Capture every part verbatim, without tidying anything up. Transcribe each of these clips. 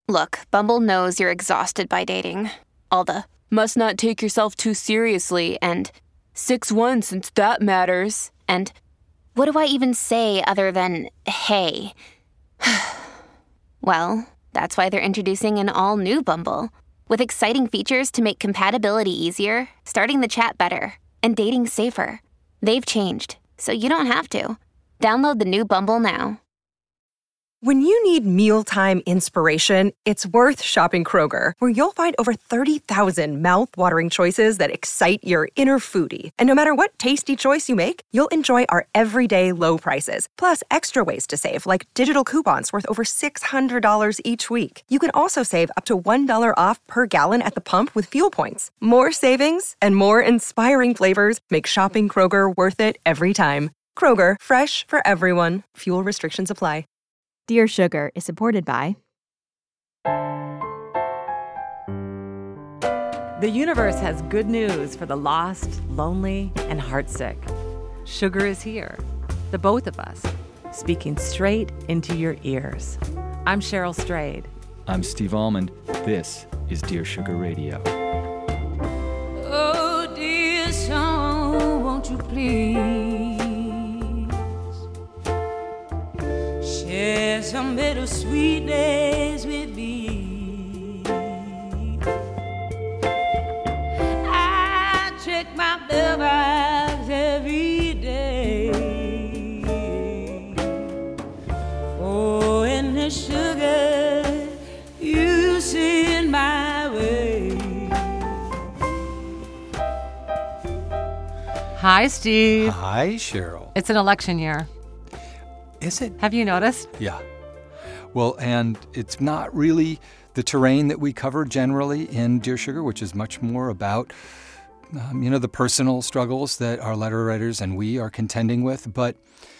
Look, Bumble knows you're exhausted by dating. All the must not take yourself too seriously and six one since that matters. And what do I even say other than hey? Well, that's why they're introducing an all-new Bumble with exciting features to make compatibility easier, starting the chat better, and dating safer. They've changed, so you don't have to. Download the new Bumble now. When you need mealtime inspiration, it's worth shopping Kroger, where you'll find over thirty thousand mouth-watering choices that excite your inner foodie. And no matter what tasty choice you make, you'll enjoy our everyday low prices, plus extra ways to save, like digital coupons worth over six hundred dollars each week. You can also save up to one dollar off per gallon at the pump with fuel points. More savings and more inspiring flavors make shopping Kroger worth it every time. Kroger, fresh for everyone. Fuel restrictions apply. Dear Sugar is supported by... The universe has good news for the lost, lonely, and heartsick. Sugar is here, the both of us, speaking straight into your ears. I'm Cheryl Strayed. I'm Steve Almond. This is Dear Sugar Radio. Oh, dear song, won't you please share some bittersweet days with me? I check my mailbox every day for any sugar you send my way. Hi, Steve. Hi, Cheryl. It's an election year. Is it? Have you noticed? Yeah. Well, and it's not really the terrain that we cover generally in Dear Sugar, which is much more about, um, you know, the personal struggles that our letter writers and we are contending with. But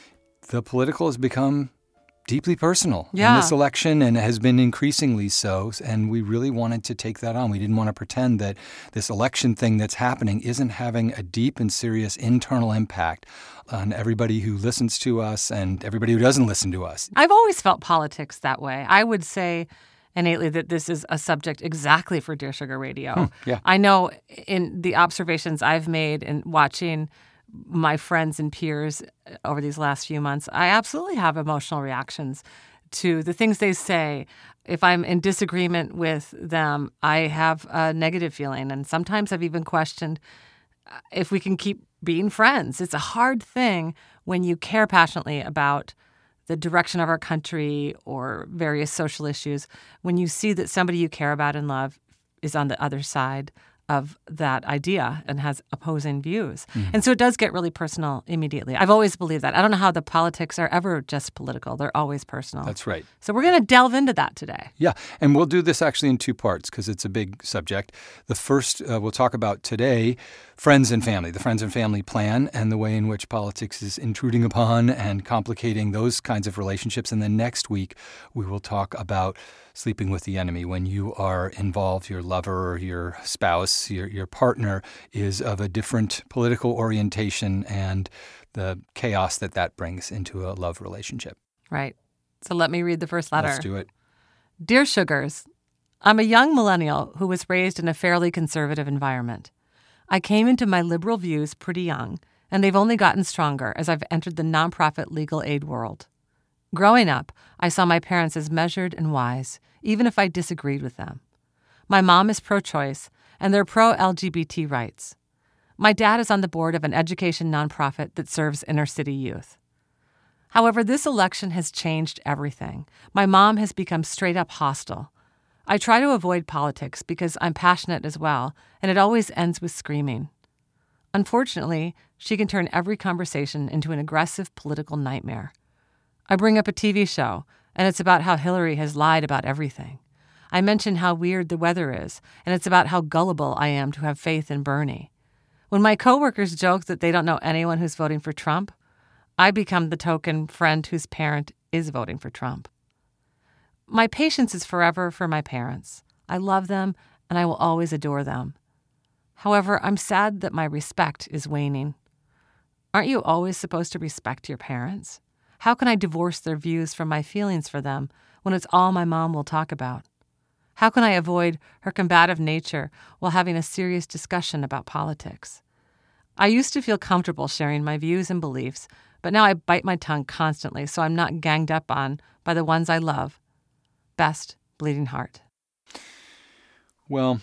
the political has become deeply personal yeah. in this election, and has been increasingly so. And we really wanted to take that on. We didn't want to pretend that this election thing that's happening isn't having a deep and serious internal impact on everybody who listens to us and everybody who doesn't listen to us. I've always felt politics that way. I would say innately that this is a subject exactly for Dear Sugar Radio. Hmm, yeah. I know in the observations I've made in watching my friends and peers over these last few months, I absolutely have emotional reactions to the things they say. If I'm in disagreement with them, I have a negative feeling. And sometimes I've even questioned if we can keep being friends. It's a hard thing when you care passionately about the direction of our country or various social issues, when you see that somebody you care about and love is on the other side of that idea and has opposing views. Mm-hmm. And so it does get really personal immediately. I've always believed that. I don't know how the politics are ever just political. They're always personal. That's right. So we're going to delve into that today. Yeah, and we'll do this actually in two parts because it's a big subject. The first, uh, we'll talk about today, friends and family, the friends and family plan and the way in which politics is intruding upon and complicating those kinds of relationships. And then next week, we will talk about sleeping with the enemy, when you are involved, your lover or your spouse, your your partner is of a different political orientation and the chaos that that brings into a love relationship. Right. So let me read the first letter. Let's do it. Dear Sugars, I'm a young millennial who was raised in a fairly conservative environment. I came into my liberal views pretty young, and they've only gotten stronger as I've entered the nonprofit legal aid world. Growing up, I saw my parents as measured and wise, even if I disagreed with them. My mom is pro-choice, and they're pro-L G B T rights. My dad is on the board of an education nonprofit that serves inner-city youth. However, this election has changed everything. My mom has become straight-up hostile. I try to avoid politics because I'm passionate as well, and it always ends with screaming. Unfortunately, she can turn every conversation into an aggressive political nightmare. I bring up a T V show, and it's about how Hillary has lied about everything. I mention how weird the weather is, and it's about how gullible I am to have faith in Bernie. When my coworkers joke that they don't know anyone who's voting for Trump, I become the token friend whose parent is voting for Trump. My patience is forever for my parents. I love them, and I will always adore them. However, I'm sad that my respect is waning. Aren't you always supposed to respect your parents? How can I divorce their views from my feelings for them when it's all my mom will talk about? How can I avoid her combative nature while having a serious discussion about politics? I used to feel comfortable sharing my views and beliefs, but now I bite my tongue constantly so I'm not ganged up on by the ones I love. Best, Bleeding Heart. Well,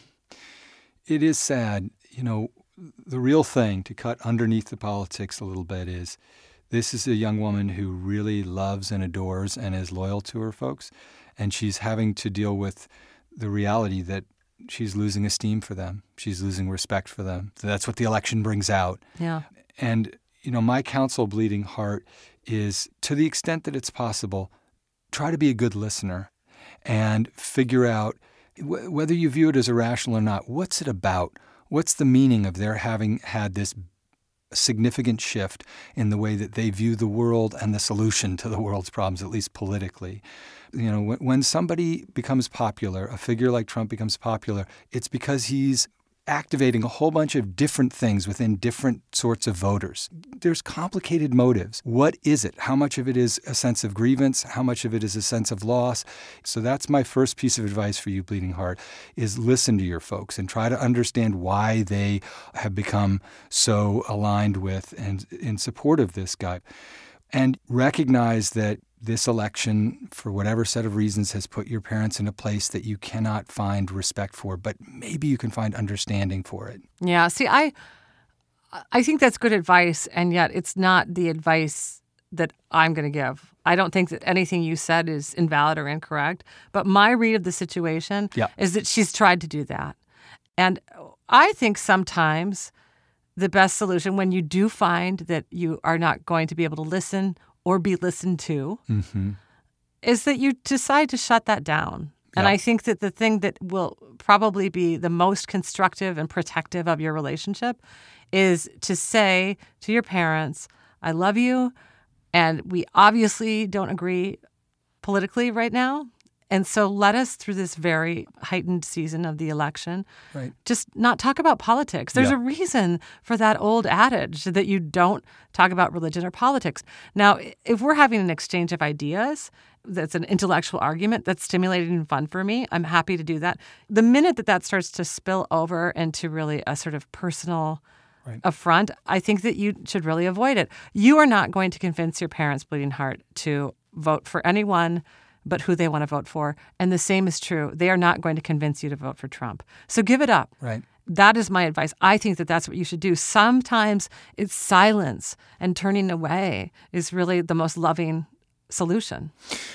it is sad. You know, the real thing, to cut underneath the politics a little bit, is this is a young woman who really loves and adores and is loyal to her folks, and she's having to deal with the reality that she's losing esteem for them. She's losing respect for them. So that's what the election brings out. Yeah. And, you know, my counsel, Bleeding Heart, is to the extent that it's possible, try to be a good listener and figure out wh- whether you view it as irrational or not. What's it about? What's the meaning of their having had this significant shift in the way that they view the world and the solution to the world's problems, at least politically? You know, when, when somebody becomes popular, a figure like Trump becomes popular, it's because he's activating a whole bunch of different things within different sorts of voters. There's complicated motives. What is it? How much of it is a sense of grievance? How much of it is a sense of loss? So that's my first piece of advice for you, Bleeding Heart, is listen to your folks and try to understand why they have become so aligned with and in support of this guy. And recognize that this election, for whatever set of reasons, has put your parents in a place that you cannot find respect for, but maybe you can find understanding for it. Yeah. See, I I think that's good advice, and yet it's not the advice that I'm going to give. I don't think that anything you said is invalid or incorrect, but my read of the situation yeah. is that she's tried to do that. And I think sometimes the best solution, when you do find that you are not going to be able to listen or be listened to, mm-hmm. is that you decide to shut that down. And yeah. I think that the thing that will probably be the most constructive and protective of your relationship is to say to your parents, I love you, and we obviously don't agree politically right now. And so let us, through this very heightened season of the election, right. just not talk about politics. There's yeah. a reason for that old adage that you don't talk about religion or politics. Now, if we're having an exchange of ideas, that's an intellectual argument that's stimulating and fun for me, I'm happy to do that. The minute that that starts to spill over into really a sort of personal right. affront, I think that you should really avoid it. You are not going to convince your parents, Bleeding Heart, to vote for anyone but who they want to vote for. And the same is true. They are not going to convince you to vote for Trump. So give it up. Right. That is my advice. I think that that's what you should do. Sometimes it's silence, and turning away is really the most loving solution.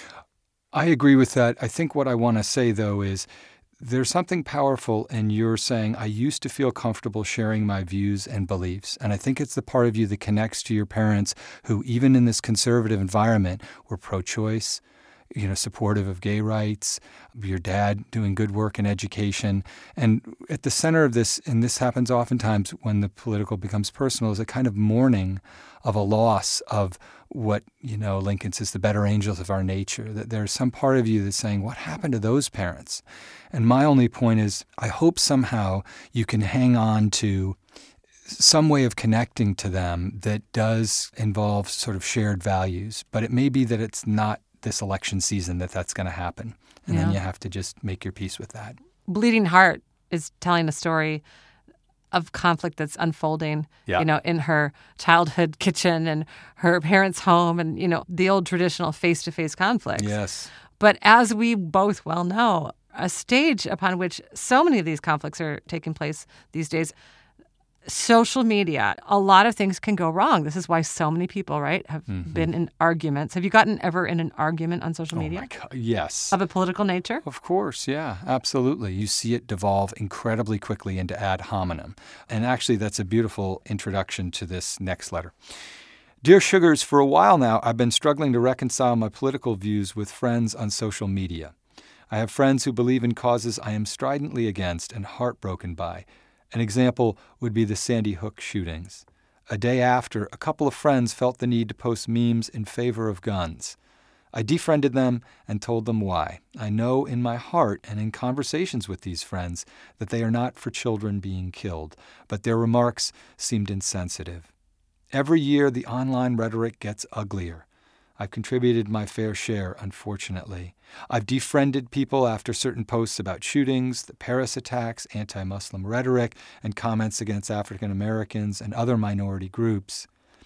I agree with that. I think what I want to say, though, is there's something powerful in your saying, I used to feel comfortable sharing my views and beliefs. And I think it's the part of you that connects to your parents who, even in this conservative environment, were pro-choice, you know, supportive of gay rights, your dad doing good work in education. And at the center of this, and this happens oftentimes when the political becomes personal, is a kind of mourning of a loss of what, you know, Lincoln says, the better angels of our nature, that there's some part of you that's saying, what happened to those parents? And my only point is, I hope somehow you can hang on to some way of connecting to them that does involve sort of shared values, but it may be that it's not this election season that that's going to happen. And yeah. then you have to just make your peace with that. Bleeding Heart is telling a story of conflict that's unfolding, yeah. you know, in her childhood kitchen and her parents' home and, you know, the old traditional face-to-face conflicts. Yes. But as we both well know, a stage upon which so many of these conflicts are taking place these days, social media, a lot of things can go wrong. This is why so many people, right, have mm-hmm. been in arguments. Have you gotten ever in an argument on social media? Oh, my God. Yes. Of a political nature? Of course, yeah, absolutely. You see it devolve incredibly quickly into ad hominem. And actually, that's a beautiful introduction to this next letter. Dear Sugars, for a while now, I've been struggling to reconcile my political views with friends on social media. I have friends who believe in causes I am stridently against and heartbroken by. An example would be the Sandy Hook shootings. A day after, a couple of friends felt the need to post memes in favor of guns. I defriended them and told them why. I know in my heart and in conversations with these friends that they are not for children being killed, but their remarks seemed insensitive. Every year, the online rhetoric gets uglier. I've contributed my fair share, unfortunately. I've defriended people after certain posts about shootings, the Paris attacks, anti-Muslim rhetoric, and comments against African Americans and other minority groups.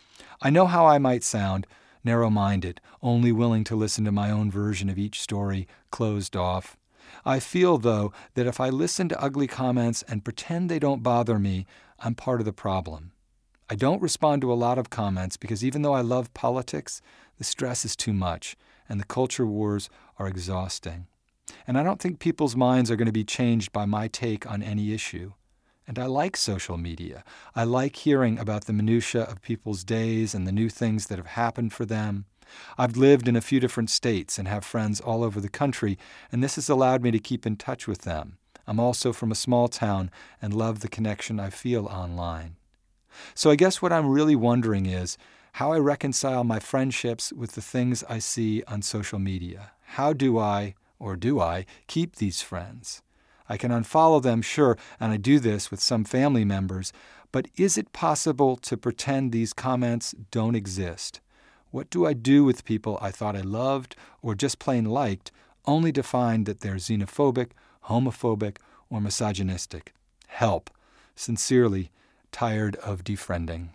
I know how I might sound, narrow-minded, only willing to listen to my own version of each story, closed off. I feel, though, that if I listen to ugly comments and pretend they don't bother me, I'm part of the problem. I don't respond to a lot of comments because even though I love politics, the stress is too much, and the culture wars are exhausting. And I don't think people's minds are going to be changed by my take on any issue. And I like social media. I like hearing about the minutiae of people's days and the new things that have happened for them. I've lived in a few different states and have friends all over the country, and this has allowed me to keep in touch with them. I'm also from a small town and love the connection I feel online. So I guess what I'm really wondering is how I reconcile my friendships with the things I see on social media. How do I, or do I, keep these friends? I can unfollow them, sure, and I do this with some family members, but is it possible to pretend these comments don't exist? What do I do with people I thought I loved or just plain liked, only to find that they're xenophobic, homophobic, or misogynistic? Help. Sincerely, tired of defriending.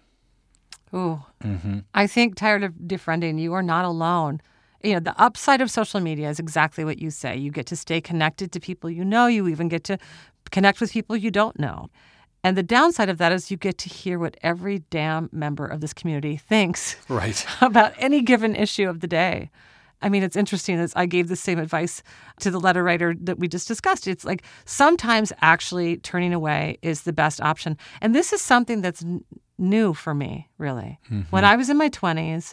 Ooh, Mm-hmm. I think tired of defriending, you are not alone. You know, the upside of social media is exactly what you say. You get to stay connected to people you know. You even get to connect with people you don't know. And the downside of that is you get to hear what every damn member of this community thinks Right. about any given issue of the day. I mean, it's interesting that I gave the same advice to the letter writer that we just discussed. It's like sometimes actually turning away is the best option. And this is something that's n- new for me, really. Mm-hmm. When I was in my twenties,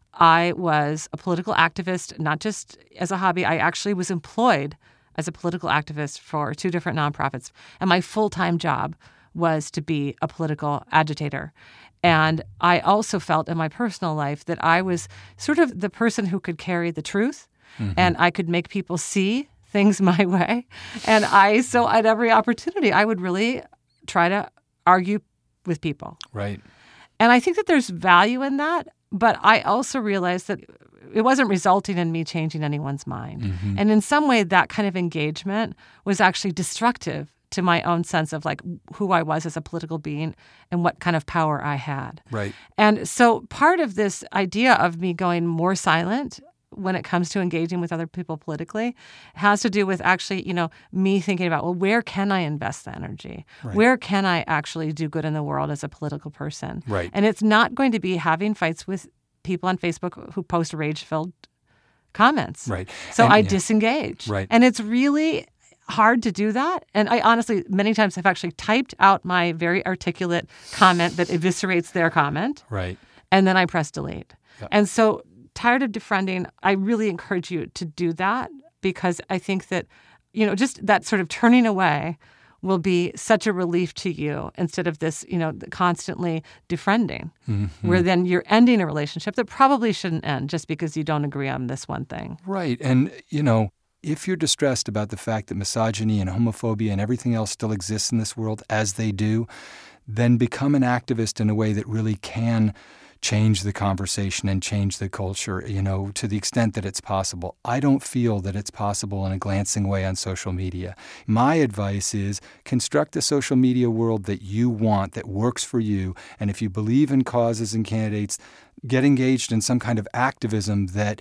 I was a political activist, not just as a hobby. I actually was employed as a political activist for two different nonprofits. And my full-time job was to be a political agitator. And I also felt in my personal life that I was sort of the person who could carry the truth, mm-hmm. and I could make people see things my way. And I, so at every opportunity, I would really try to argue with people. Right. And I think that there's value in that, but I also realized that it wasn't resulting in me changing anyone's mind. Mm-hmm. And in some way, that kind of engagement was actually destructive to my own sense of like who I was as a political being and what kind of power I had. Right. And so part of this idea of me going more silent when it comes to engaging with other people politically has to do with actually, you know, me thinking about, well, where can I invest the energy? Right. Where can I actually do good in the world as a political person? Right. And it's not going to be having fights with people on Facebook who post rage-filled comments. Right. So And, I yeah. disengage. Right. And it's really hard to do that. And I honestly, many times have actually typed out my very articulate comment that eviscerates their comment. Right. And then I press delete. Yeah. And so tired of defriending, I really encourage you to do that because I think that, you know, just that sort of turning away will be such a relief to you instead of this, you know, constantly defriending, mm-hmm. where then you're ending a relationship that probably shouldn't end just because you don't agree on this one thing. Right. And, you know, if you're distressed about the fact that misogyny and homophobia and everything else still exists in this world as they do, then become an activist in a way that really can change the conversation and change the culture, you know, to the extent that it's possible. I don't feel that it's possible in a glancing way on social media. My advice is construct a social media world that you want, that works for you. And if you believe in causes and candidates, get engaged in some kind of activism that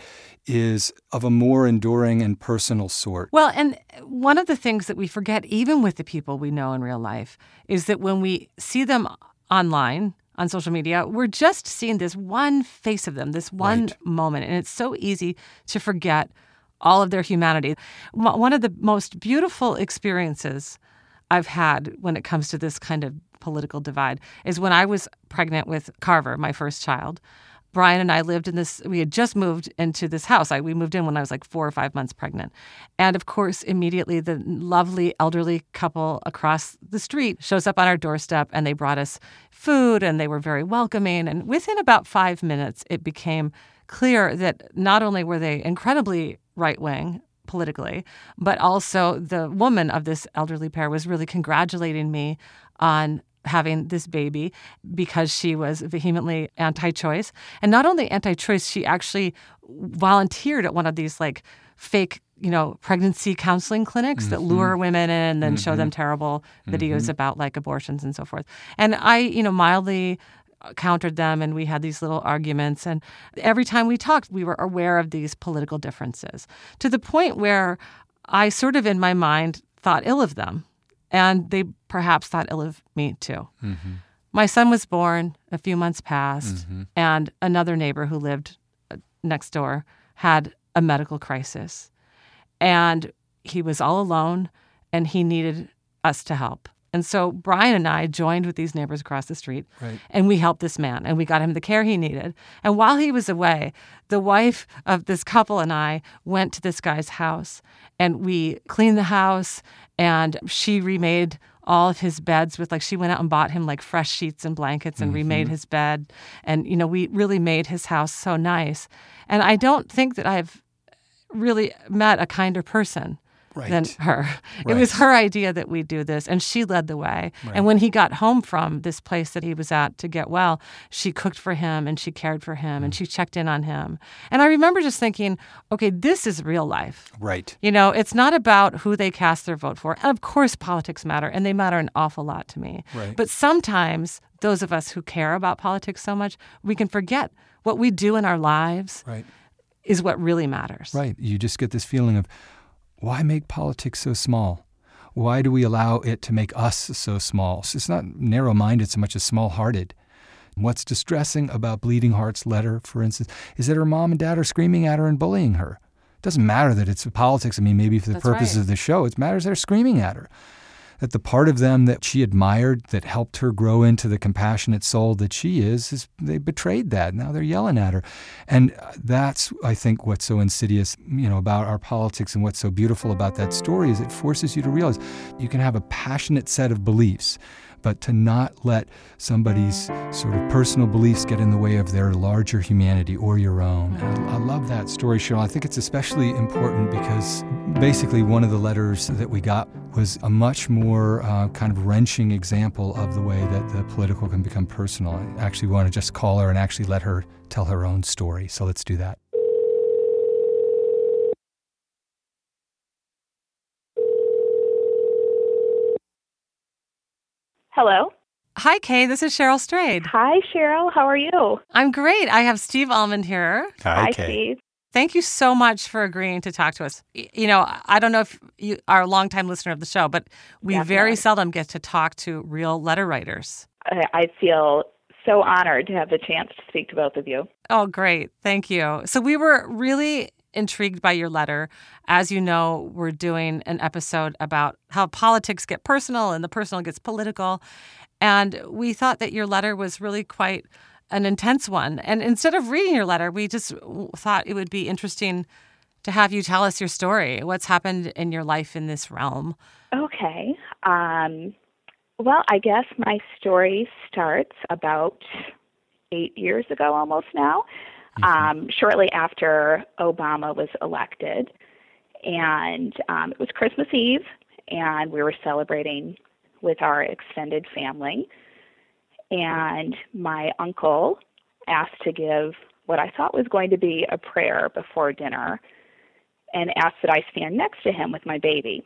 is of a more enduring and personal sort. Well, and one of the things that we forget, even with the people we know in real life, is that when we see them online, on social media, we're just seeing this one face of them, this one Right. moment. And it's so easy to forget all of their humanity. One of the most beautiful experiences I've had when it comes to this kind of political divide is when I was pregnant with Carver, my first child. Brian and I lived in this, we had just moved into this house. I, we moved in when I was like four or five months pregnant. And of course, immediately the lovely elderly couple across the street shows up on our doorstep and they brought us food and they were very welcoming. And within about five minutes, it became clear that not only were they incredibly right-wing politically, but also the woman of this elderly pair was really congratulating me on having this baby because she was vehemently anti-choice. And not only anti-choice, she actually volunteered at one of these like fake, you know, pregnancy counseling clinics mm-hmm. that lure women in and then mm-hmm. show them terrible videos mm-hmm. about like abortions and so forth. And I, you know, mildly countered them, and we had these little arguments. And every time we talked, we were aware of these political differences to the point where I sort of in my mind thought ill of them. And they perhaps thought ill of me too. Mm-hmm. My son was born, a few months passed, mm-hmm. and another neighbor who lived next door had a medical crisis. And he was all alone, and he needed us to help. And so Brian and I joined with these neighbors across the street, right. and we helped this man, and we got him the care he needed. And while he was away, the wife of this couple and I went to this guy's house, and we cleaned the house, and she remade all of his beds with, like, she went out and bought him, like, fresh sheets and blankets and mm-hmm. remade his bed. And, you know, we really made his house so nice. And I don't think that I've really met a kinder person right. than her. Right. It was her idea that we do this, and she led the way. Right. And when he got home from this place that he was at to get well, she cooked for him, and she cared for him, mm. and she checked in on him. And I remember just thinking, okay, this is real life. Right. You know, it's not about who they cast their vote for. And of course, politics matter, and they matter an awful lot to me. Right. But sometimes those of us who care about politics so much, we can forget what we do in our lives right. is what really matters. Right. You just get this feeling of, why make politics so small? Why do we allow it to make us so small? So it's not narrow-minded so much as small-hearted. What's distressing about Bleeding Heart's letter, for instance, is that her mom and dad are screaming at her and bullying her. It doesn't matter that it's politics. I mean, maybe for the That's purposes right. of the show, it matters they're screaming at her. That the part of them that she admired, that helped her grow into the compassionate soul that she is, is they betrayed that. Now they're yelling at her. And that's, I think, what's so insidious, you know, about our politics, and what's so beautiful about that story is it forces you to realize you can have a passionate set of beliefs, but to not let somebody's sort of personal beliefs get in the way of their larger humanity or your own. And I, I love that story, Cheryl. I think it's especially important because basically one of the letters that we got was a much more uh, kind of wrenching example of the way that the political can become personal. I actually want to just call her and actually let her tell her own story. So let's do that. Hello. Hi, Kay. This is Cheryl Strayed. Hi, Cheryl. How are you? I'm great. I have Steve Almond here. Hi, Hi Kay. Steve. Thank you so much for agreeing to talk to us. You know, I don't know if you are a longtime listener of the show, but we Definitely. very seldom get to talk to real letter writers. I, I feel so honored to have the chance to speak to both of you. Oh, great. Thank you. So we were really intrigued by your letter. As you know, we're doing an episode about how politics get personal and the personal gets political. And we thought that your letter was really quite an intense one. And instead of reading your letter, we just thought it would be interesting to have you tell us your story. What's happened in your life in this realm? Okay. Um, well, I guess my story starts about eight years ago almost now. Um, shortly after Obama was elected. And um, it was Christmas Eve, and we were celebrating with our extended family. And my uncle asked to give what I thought was going to be a prayer before dinner, and asked that I stand next to him with my baby.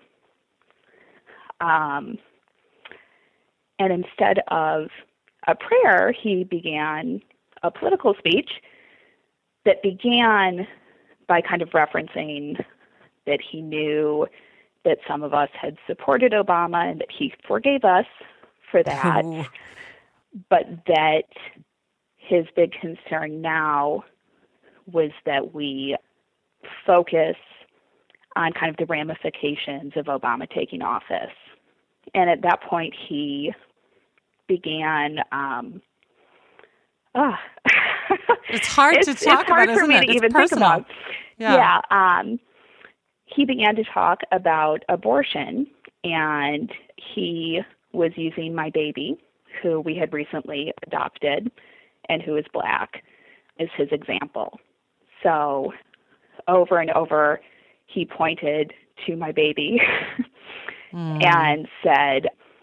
Um, and instead of a prayer, he began a political speech that began by kind of referencing that he knew that some of us had supported Obama and that he forgave us for that, Oh. but that his big concern now was that we focus on kind of the ramifications of Obama taking office. And at that point, he began... Um, ah, It's hard it's, to talk it's hard about, for isn't me it? to It's even personal. think about. Yeah. yeah um, he began to talk about abortion, and he was using my baby, who we had recently adopted and who is Black, as his example. So over and over, he pointed to my baby mm. and said,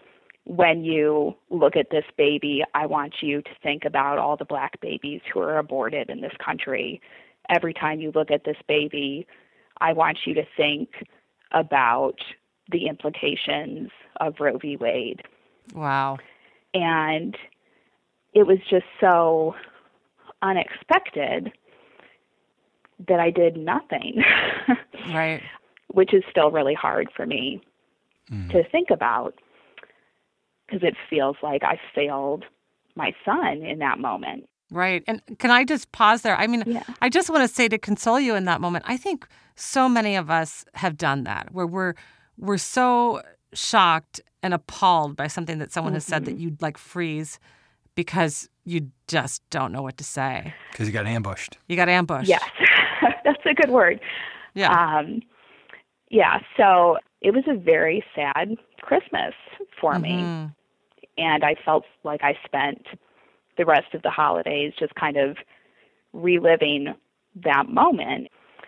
when you look at this baby, I want you to think about all the black babies who are aborted in this country. Every time you look at this baby, I want you to think about the implications of Roe v. Wade. Wow. And it was just so unexpected that I did nothing. Right. Which is still really hard for me mm. to think about, because it feels like I failed my son in that moment. Right. And can I just pause there? I mean, yeah. I just want to say, to console you in that moment, I think so many of us have done that, where we're we're so shocked and appalled by something that someone mm-hmm. has said that you'd like freeze because you just don't know what to say. Because you got ambushed. You got ambushed. Yes. That's a good word. Yeah. Um, yeah. So it was a very sad Christmas for mm-hmm. me. And I felt like I spent the rest of the holidays just kind of reliving that moment.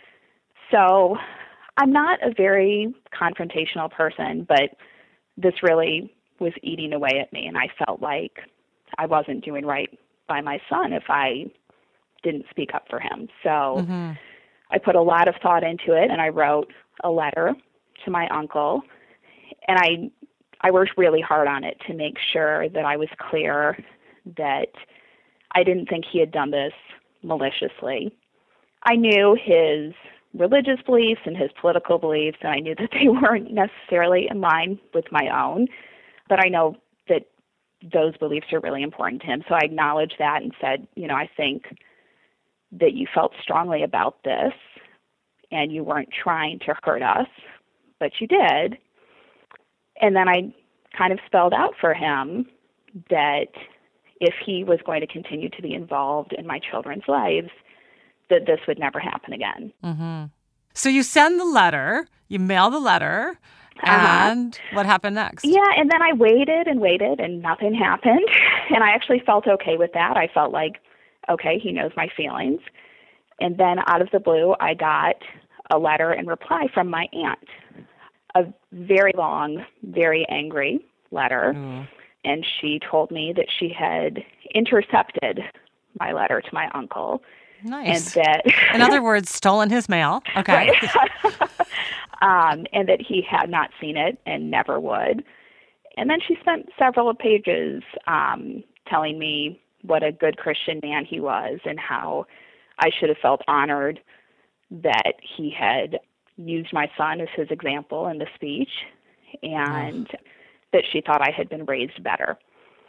So I'm not a very confrontational person, but this really was eating away at me. And I felt like I wasn't doing right by my son if I didn't speak up for him. So mm-hmm. I put a lot of thought into it, and I wrote a letter to my uncle. And I I worked really hard on it to make sure that I was clear that I didn't think he had done this maliciously. I knew his religious beliefs and his political beliefs, and I knew that they weren't necessarily in line with my own, but I know that those beliefs are really important to him. So I acknowledged that and said, you know, I think that you felt strongly about this and you weren't trying to hurt us, but you did. And then I kind of spelled out for him that if he was going to continue to be involved in my children's lives, that this would never happen again. Mm-hmm. So you send the letter, you mail the letter, uh-huh. and what happened next? Yeah, and then I waited and waited, and nothing happened. And I actually felt okay with that. I felt like, okay, he knows my feelings. And then out of the blue, I got a letter in reply from my aunt, a very long, very angry letter. Mm. And she told me that she had intercepted my letter to my uncle. Nice. And that, in other words, stolen his mail. Okay. Right. um, and that he had not seen it and never would. And then she spent several pages um, telling me what a good Christian man he was and how I should have felt honored that he had used my son as his example in the speech, and oh. that she thought I had been raised better.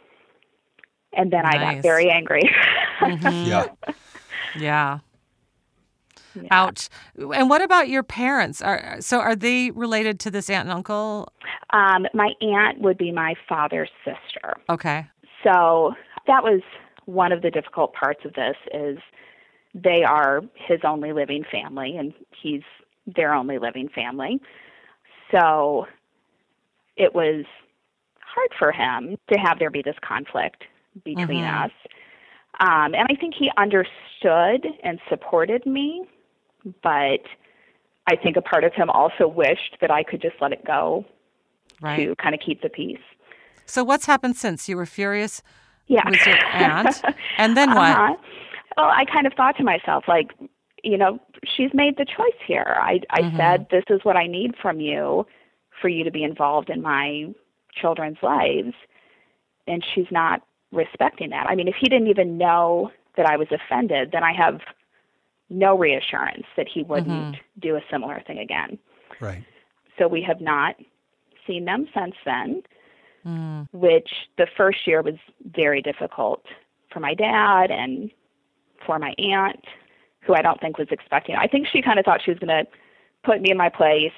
And then nice. I got very angry. Mm-hmm. Yeah. Yeah. Yeah. Ouch. And what about your parents? Are so are they related to this aunt and uncle? Um, my aunt would be my father's sister. Okay. So that was one of the difficult parts of this, is they are his only living family, and he's their only living family. So it was hard for him to have there be this conflict between mm-hmm. us. Um, and I think he understood and supported me, but I think a part of him also wished that I could just let it go right. to kind of keep the peace. So what's happened since? You were furious yeah. with your aunt, and then what? Uh-huh. Well, I kind of thought to myself, like, you know, she's made the choice here. I, I mm-hmm. said, this is what I need from you for you to be involved in my children's lives, and she's not respecting that. I mean, if he didn't even know that I was offended, then I have no reassurance that he wouldn't mm-hmm. do a similar thing again. Right. So we have not seen them since then, mm. which the first year was very difficult for my dad and for my aunt, who I don't think was expecting. I think she kind of thought she was going to put me in my place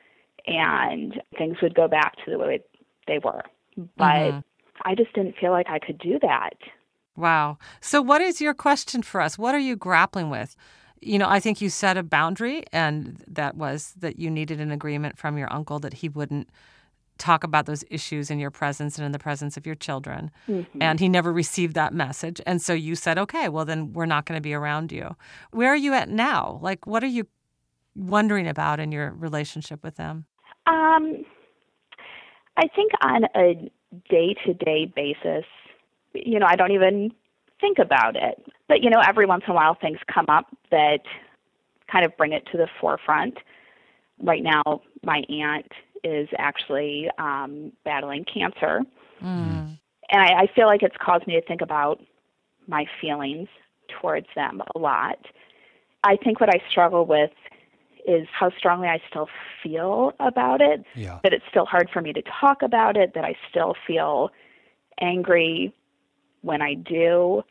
and things would go back to the way they were. But mm-hmm. I just didn't feel like I could do that. Wow. So what is your question for us? What are you grappling with? You know, I think you set a boundary, and that was that you needed an agreement from your uncle that he wouldn't talk about those issues in your presence and in the presence of your children. Mm-hmm. And he never received that message. And so you said, okay, well, then we're not going to be around you. Where are you at now? Like, what are you wondering about in your relationship with them? Um, I think on a day-to-day basis, you know, I don't even think about it. But, you know, every once in a while things come up that kind of bring it to the forefront. Right now, my aunt is actually um, battling cancer. Mm. And I, I feel like it's caused me to think about my feelings towards them a lot. I think what I struggle with is how strongly I still feel about it, yeah. that it's still hard for me to talk about it, that I still feel angry when I do.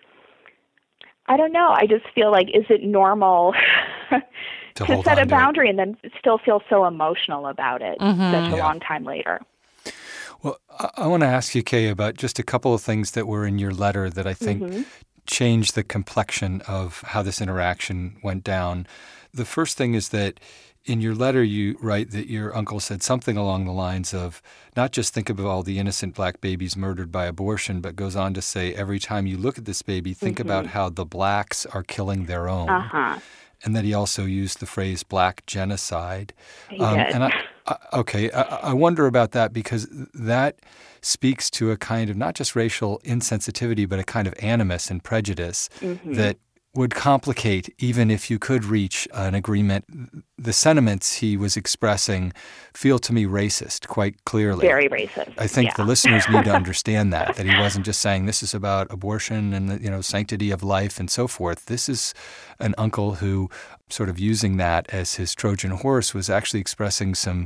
I don't know. I just feel like, is it normal to, to set a boundary and then still feel so emotional about it mm-hmm. such a yeah. long time later? Well, I, I want to ask you, Kay, about just a couple of things that were in your letter that I think mm-hmm. changed the complexion of how this interaction went down. The first thing is that in your letter you write that your uncle said something along the lines of not just think about all the innocent black babies murdered by abortion, but goes on to say every time you look at this baby, think mm-hmm. about how the blacks are killing their own. Uh-huh. And that he also used the phrase black genocide. He um, did. And I, I, okay, I, I wonder about that because that speaks to a kind of not just racial insensitivity, but a kind of animus and prejudice mm-hmm. that would complicate, even if you could reach an agreement. The sentiments he was expressing feel to me racist, quite clearly. Very racist. I think yeah. the listeners need to understand that, that he wasn't just saying this is about abortion and the, you know, sanctity of life and so forth. This is an uncle who, sort of using that as his Trojan horse, was actually expressing some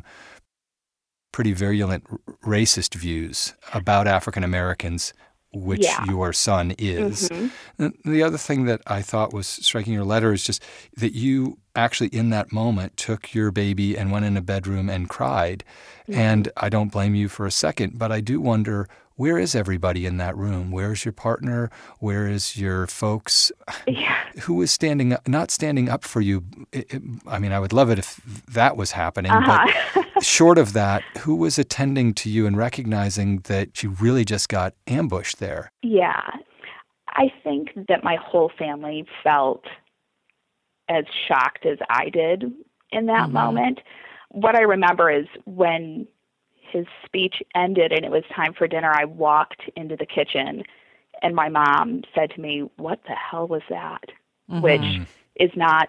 pretty virulent racist views about African Americans, which yeah. your son is. Mm-hmm. The other thing that I thought was striking in your letter is just that you actually in that moment took your baby and went in a bedroom and cried. Mm-hmm. And I don't blame you for a second, but I do wonder, where is everybody in that room? Where is your partner? Where is your folks? Yeah. Who is standing up, not standing up for you? It, it, I mean, I would love it if that was happening, uh-huh. but short of that, who was attending to you and recognizing that you really just got ambushed there? Yeah. I think that my whole family felt as shocked as I did in that mm-hmm. moment. What I remember is when his speech ended and it was time for dinner, I walked into the kitchen and my mom said to me, "What the hell was that?" Mm-hmm. Which is not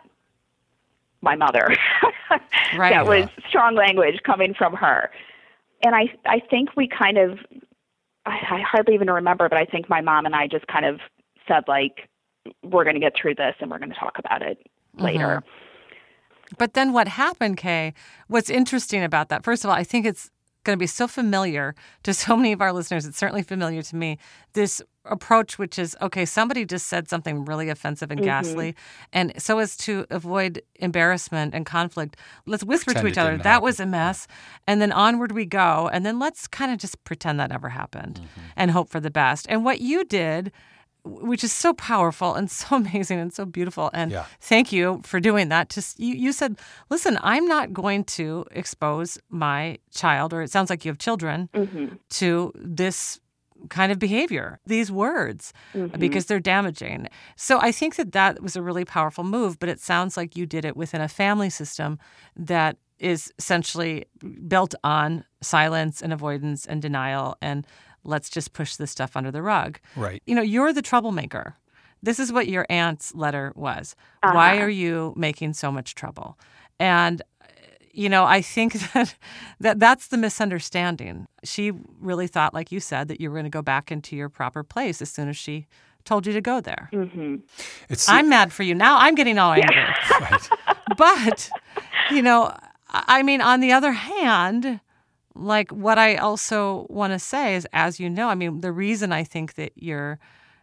my mother. Right. That was strong language coming from her. And I, I think we kind of, I, I hardly even remember, but I think my mom and I just kind of said, like, we're going to get through this and we're going to talk about it later. Mm-hmm. But then what happened, Kay, what's interesting about that, first of all, I think it's going to be so familiar to so many of our listeners. It's certainly familiar to me. This approach, which is, okay, somebody just said something really offensive and mm-hmm. ghastly. And so as to avoid embarrassment and conflict, let's whisper pretend to each other, that happen. was a mess. And then onward we go. And then let's kind of just pretend that never happened mm-hmm. and hope for the best. And what you did, which is so powerful and so amazing and so beautiful. And yeah. thank you for doing that. Just you, you said, listen, I'm not going to expose my child, or it sounds like you have children, mm-hmm. to this kind of behavior, these words, mm-hmm. because they're damaging. So I think that that was a really powerful move, but it sounds like you did it within a family system that is essentially built on silence and avoidance and denial and let's just push this stuff under the rug. Right. You know, you're the troublemaker. This is what your aunt's letter was. Uh-huh. Why are you making so much trouble? And, you know, I think that, that that's the misunderstanding. She really thought, like you said, that you were going to go back into your proper place as soon as she told you to go there. Mm-hmm. It's, I'm mad for you. Now I'm getting all angry. Yeah. Right. But, you know, I mean, on the other hand, like what I also want to say is, as you know, I mean, the reason I think that you're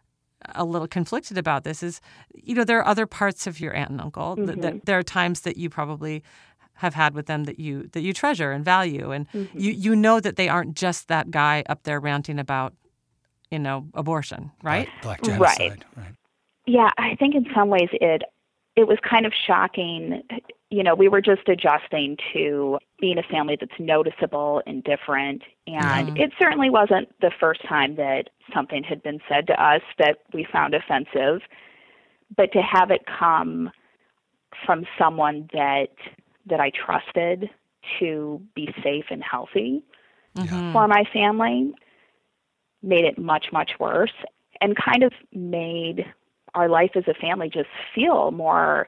a little conflicted about this is, you know, there are other parts of your aunt and uncle mm-hmm. that, that there are times that you probably have had with them that you that you treasure and value, and mm-hmm. you you know that they aren't just that guy up there ranting about, you know, abortion, right? Black, black genocide, right. right? Yeah, I think in some ways it it was kind of shocking. You know, we were just adjusting to being a family that's noticeable and different. And yeah. it certainly wasn't the first time that something had been said to us that we found offensive. But to have it come from someone that that I trusted to be safe and healthy mm-hmm. for my family, made it much, much worse and kind of made our life as a family just feel more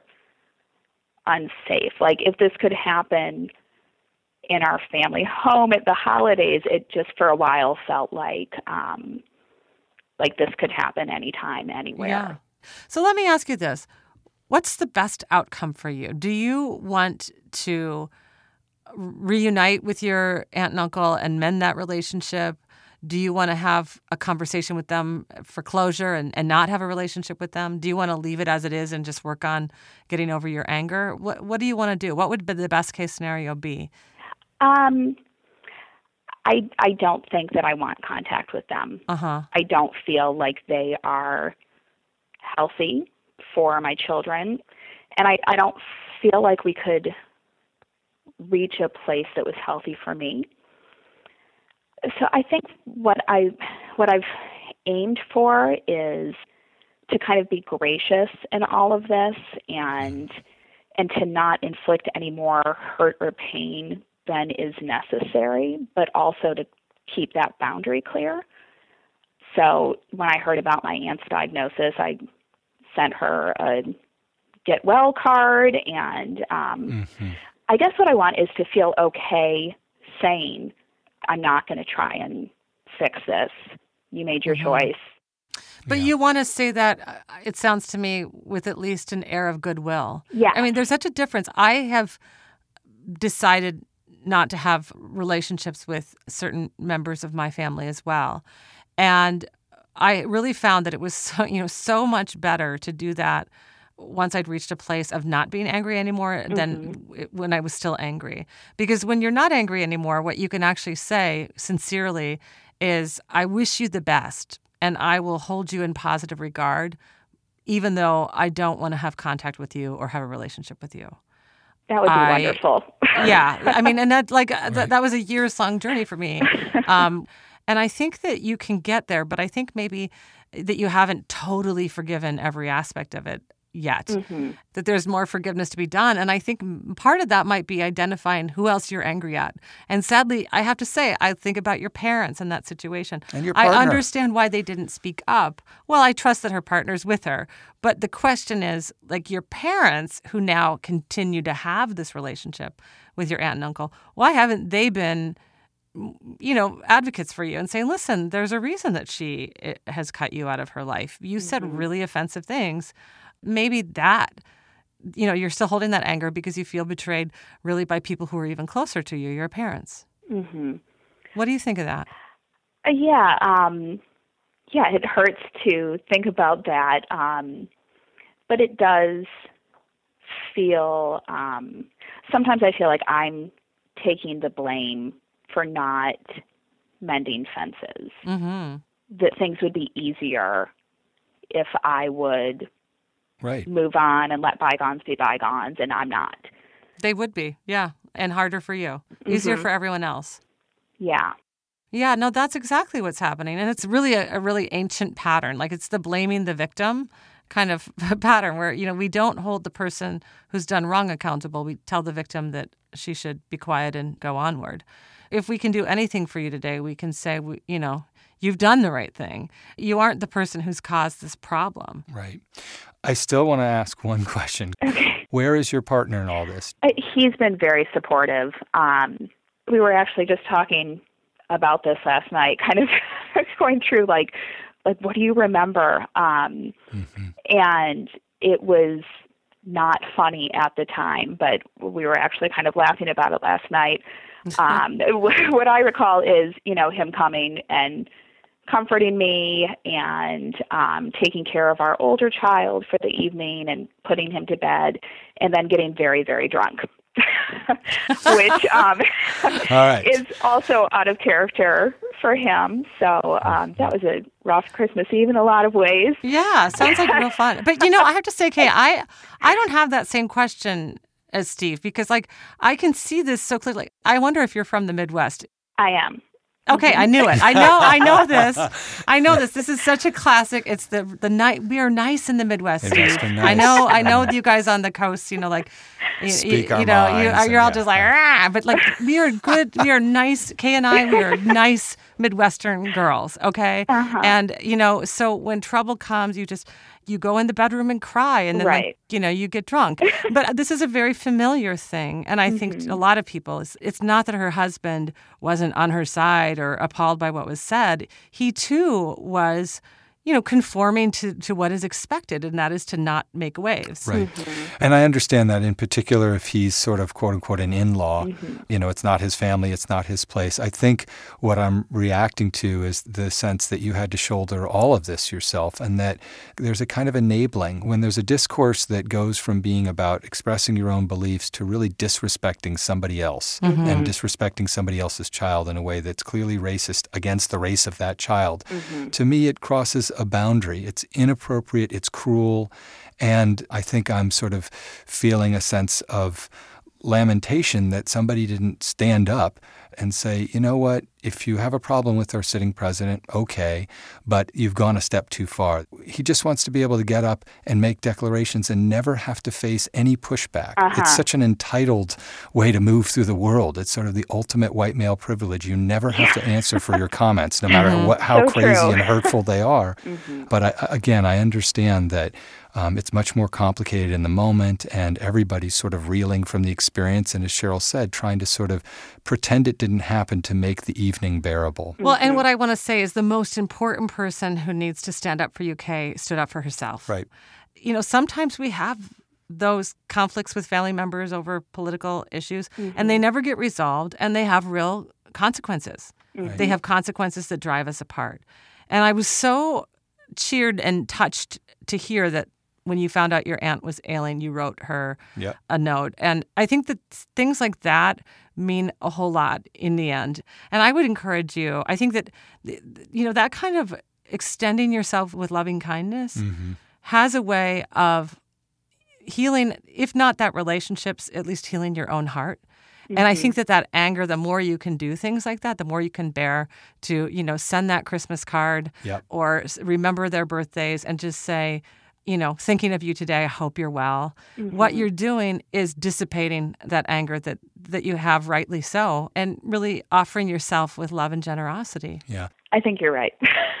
unsafe. Like if this could happen in our family home at the holidays, it just for a while felt like um, like this could happen anytime, anywhere. Yeah. So let me ask you this. What's the best outcome for you? Do you want to reunite with your aunt and uncle and mend that relationship? Do you want to have a conversation with them for closure and, and not have a relationship with them? Do you want to leave it as it is and just work on getting over your anger? What What do you want to do? What would be the best case scenario be? Um, I I don't think that I want contact with them. Uh-huh. I don't feel like they are healthy for my children. And I, I don't feel like we could reach a place that was healthy for me. So I think what I what I've aimed for is to kind of be gracious in all of this and and to not inflict any more hurt or pain than is necessary, but also to keep that boundary clear. So when I heard about my aunt's diagnosis, I sent her a get well card, and um, mm-hmm. I guess what I want is to feel okay saying, I'm not going to try and fix this. You made your mm-hmm. choice. But yeah. you want to say that, it sounds to me, with at least an air of goodwill. Yeah. I mean, there's such a difference. I have decided not to have relationships with certain members of my family as well. And I really found that it was so, you know, so much better to do that once I'd reached a place of not being angry anymore mm-hmm. than when I was still angry. Because when you're not angry anymore, what you can actually say sincerely is, I wish you the best, and I will hold you in positive regard, even though I don't want to have contact with you or have a relationship with you. That would be I, wonderful. Yeah. I mean, and that like right. th- that was a years-long journey for me. Um, and I think that you can get there, but I think maybe that you haven't totally forgiven every aspect of it yet, mm-hmm. that there's more forgiveness to be done. And I think part of that might be identifying who else you're angry at. And sadly, I have to say, I think about your parents in that situation. And your partner. I understand why they didn't speak up. Well, I trust that her partner's with her. But the question is, like, your parents who now continue to have this relationship with your aunt and uncle, why haven't they been, you know, advocates for you and saying, listen, there's a reason that she has cut you out of her life. You mm-hmm. said really offensive things. Maybe that, you know, you're still holding that anger because you feel betrayed really by people who are even closer to you, your parents. Mm-hmm. What do you think of that? Uh, yeah, um, yeah, it hurts to think about that, um, but it does feel, um, sometimes I feel like I'm taking the blame for not mending fences, mm-hmm. that things would be easier if I would right. move on and let bygones be bygones, and I'm not. They would be, yeah, and harder for you. Easier mm-hmm. for everyone else. Yeah. Yeah, no, that's exactly what's happening. And it's really a, a really ancient pattern. Like, it's the blaming the victim kind of pattern where, you know, we don't hold the person who's done wrong accountable. We tell the victim that she should be quiet and go onward. If we can do anything for you today, we can say, we, you know, you've done the right thing. You aren't the person who's caused this problem. Right. I still want to ask one question. Okay. Where is your partner in all this? Uh, he's been very supportive. Um, we were actually just talking about this last night, kind of going through like, like, what do you remember? Um, mm-hmm. And it was not funny at the time, but we were actually kind of laughing about it last night. Um, what I recall is, you know, him coming and comforting me and um, taking care of our older child for the evening and putting him to bed, and then getting very, very drunk, which um, All right. is also out of character for him. So um, that was a rough Christmas Eve in a lot of ways. Yeah, sounds like real fun. But, you know, I have to say, Kay, I, I don't have that same question as Steve, because, like, I can see this so clearly. I wonder if you're from the Midwest. I am. Okay, I knew it. I know. I know this. I know this. This is such a classic. It's the the night. We are nice in the Midwest, Steve. Midwestern nice. I know. I know you guys on the coast. You know, like you, Speak you, our you know, you, minds you're all and just yeah. like, ah, but like we are good. We are nice. Kay and I, we are nice Midwestern girls. Okay, Uh-huh. and you know, so when trouble comes, you just. You go in the bedroom and cry, and then, Right. like, you know, you get drunk. But this is a very familiar thing, and I Mm-hmm. think a lot of people, it's, it's not that her husband wasn't on her side or appalled by what was said. He, too, was, you know, conforming to, to what is expected, and that is to not make waves. Right. And I understand that in particular if he's sort of quote unquote an in-law, Mm-hmm. you know, it's not his family, it's not his place. I think what I'm reacting to is the sense that you had to shoulder all of this yourself and that there's a kind of enabling when there's a discourse that goes from being about expressing your own beliefs to really disrespecting somebody else Mm-hmm. and disrespecting somebody else's child in a way that's clearly racist against the race of that child. Mm-hmm. To me, it crosses a boundary. It's inappropriate, it's cruel, and I think I'm sort of feeling a sense of lamentation that somebody didn't stand up and say, you know what, if you have a problem with our sitting president, okay, but you've gone a step too far. He just wants to be able to get up and make declarations and never have to face any pushback. Uh-huh. It's such an entitled way to move through the world. It's sort of the ultimate white male privilege. You never have to answer for your comments, no matter what, how So crazy true. and hurtful they are. But I, again, I understand that Um, it's much more complicated in the moment, and everybody's sort of reeling from the experience, and as Cheryl said, trying to sort of pretend it didn't happen to make the evening bearable. Well, and what I want to say is the most important person who needs to stand up for U K stood up for herself. Right. You know, sometimes we have those conflicts with family members over political issues, and they never get resolved, and they have real consequences. They have consequences that drive us apart. And I was so cheered and touched to hear that when you found out your aunt was ailing, you wrote her Yep. a note. And I think that things like that mean a whole lot in the end. And I would encourage you, I think that, you know, that kind of extending yourself with loving kindness has a way of healing, if not that relationships, at least healing your own heart. And I think that that anger, the more you can do things like that, the more you can bear to, you know, send that Christmas card Yep. or s- remember their birthdays and just say, you know, thinking of you today, I hope you're well. What you're doing is dissipating that anger that, that you have, rightly so, and really offering yourself with love and generosity. Yeah. I think you're right.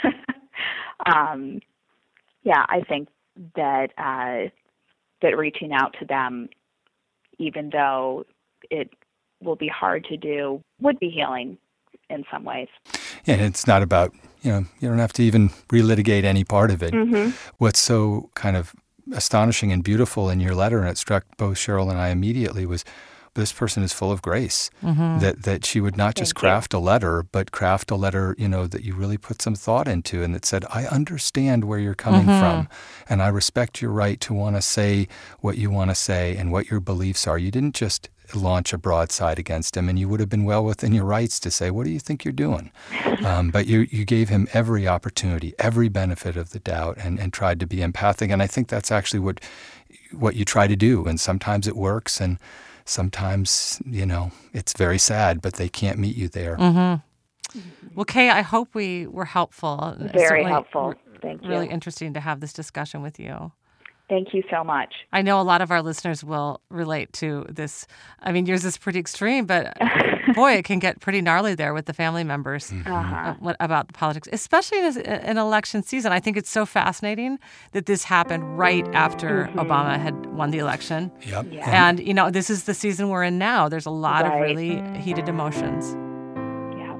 um, yeah, I think that uh, that reaching out to them, even though it will be hard to do, would be healing in some ways. And it's not about, you know, you don't have to even relitigate any part of it. Mm-hmm. What's so kind of astonishing and beautiful in your letter, and it struck both Cheryl and I immediately, was this person is full of grace. That that she would not just Thank you. craft a letter, but craft a letter, you know, that you really put some thought into, and that said, I understand where you're coming from, and I respect your right to want to say what you want to say and what your beliefs are. You didn't just launch a broadside against him, and you would have been well within your rights to say, what do you think you're doing? Um, but you you gave him every opportunity, every benefit of the doubt, and, and tried to be empathic. And I think that's actually what what you try to do. And sometimes it works, and sometimes, you know, it's very sad, but they can't meet you there. Well, Kay, I hope we were helpful. Very Certainly helpful. Thank you. Really interesting to have this discussion with you. Thank you so much. I know a lot of our listeners will relate to this. I mean, yours is pretty extreme, but boy, it can get pretty gnarly there with the family members Uh-huh. uh, what, about the politics, especially in a- an election season. I think it's so fascinating that this happened right after Obama had won the election. Yep. Yeah. And, you know, this is the season we're in now. There's a lot of Right. really heated emotions. Yeah.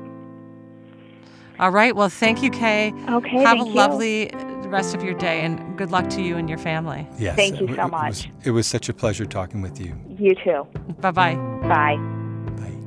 All right. Well, thank you, Kay. Okay, Have thank a you. lovely rest of your day, and good luck to you and your family. Yes. Thank you it- so it was- much. It was such a pleasure talking with you. You too. Bye-bye. Bye. Bye.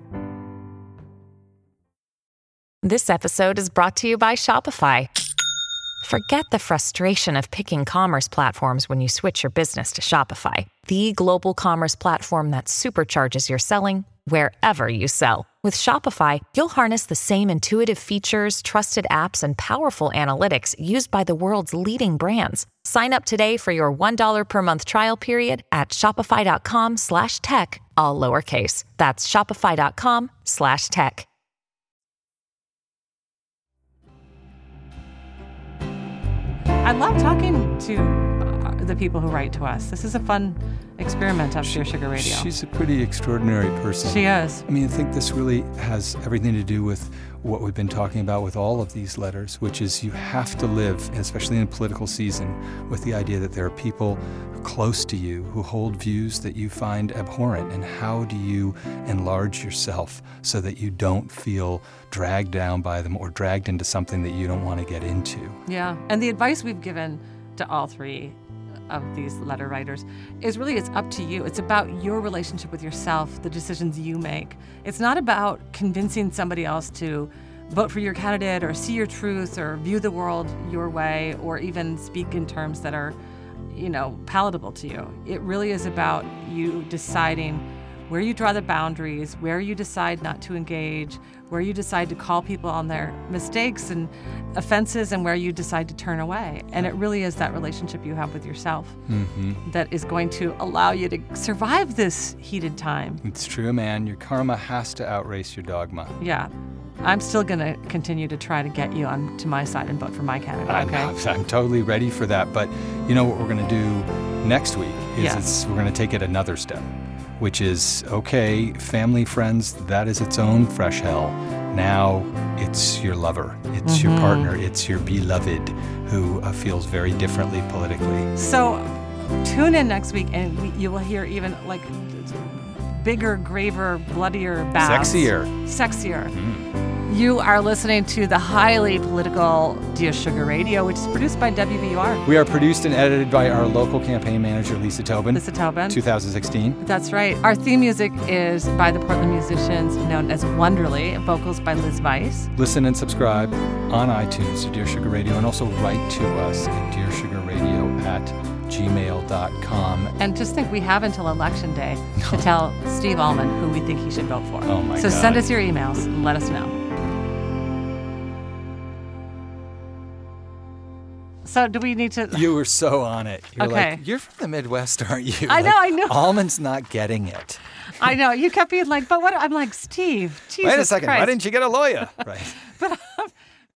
This episode is brought to you by Shopify. Forget the frustration of picking commerce platforms when you switch your business to Shopify, the global commerce platform that supercharges your selling wherever you sell. With Shopify, you'll harness the same intuitive features, trusted apps, and powerful analytics used by the world's leading brands. Sign up today for your one dollar per month trial period at shopify.com slash tech, all lowercase. That's shopify.com slash tech. I love talking to uh, the people who write to us. This is a fun experiment of Dear Sugar Radio. She's a pretty extraordinary person. She is. I mean, I think this really has everything to do with what we've been talking about with all of these letters, which is you have to live, especially in a political season, with the idea that there are people close to you who hold views that you find abhorrent. And how do you enlarge yourself so that you don't feel dragged down by them or dragged into something that you don't want to get into? Yeah. And the advice we've given to all three of these letter writers is really it's up to you. It's about your relationship with yourself, the decisions you make. It's not about convincing somebody else to vote for your candidate or see your truth or view the world your way or even speak in terms that are, you know, palatable to you. It really is about you deciding where you draw the boundaries, where you decide not to engage, where you decide to call people on their mistakes and offenses, and where you decide to turn away. And it really is that relationship you have with yourself mm-hmm. that is going to allow you to survive this heated time. It's true, man. Your karma has to outrace your dogma. Yeah. I'm still going to continue to try to get you on to my side and vote for my candidate, okay? I'm, I'm totally ready for that. But you know what we're going to do next week is yes. it's, we're going to take it another step, which is, okay, family, friends, that is its own fresh hell. Now it's your lover, it's mm-hmm. your partner, it's your beloved who uh, feels very differently politically. So tune in next week and we, you will hear even like bigger, graver, bloodier baths. Sexier. Sexier. Mm. You are listening to the highly political Dear Sugar Radio, which is produced by W B U R. We are produced and edited by our local campaign manager, Lisa Tobin. Lisa Tobin. twenty sixteen. That's right. Our theme music is by the Portland musicians known as Wonderly, vocals by Liz Weiss. Listen and subscribe on iTunes to Dear Sugar Radio, and also write to us at dearsugarradio at gmail dot com. And just think we have until Election Day to tell Steve Almond who we think he should vote for. Oh my so God. So send us your emails and let us know. So do we need to... You were so on it. You're okay. like, you're from the Midwest, aren't you? I like, know, I know. Almond's not getting it. I know. You kept being like, but what? I'm like, Steve, Jesus Wait a second. Christ. Why didn't you get a lawyer? Right. But...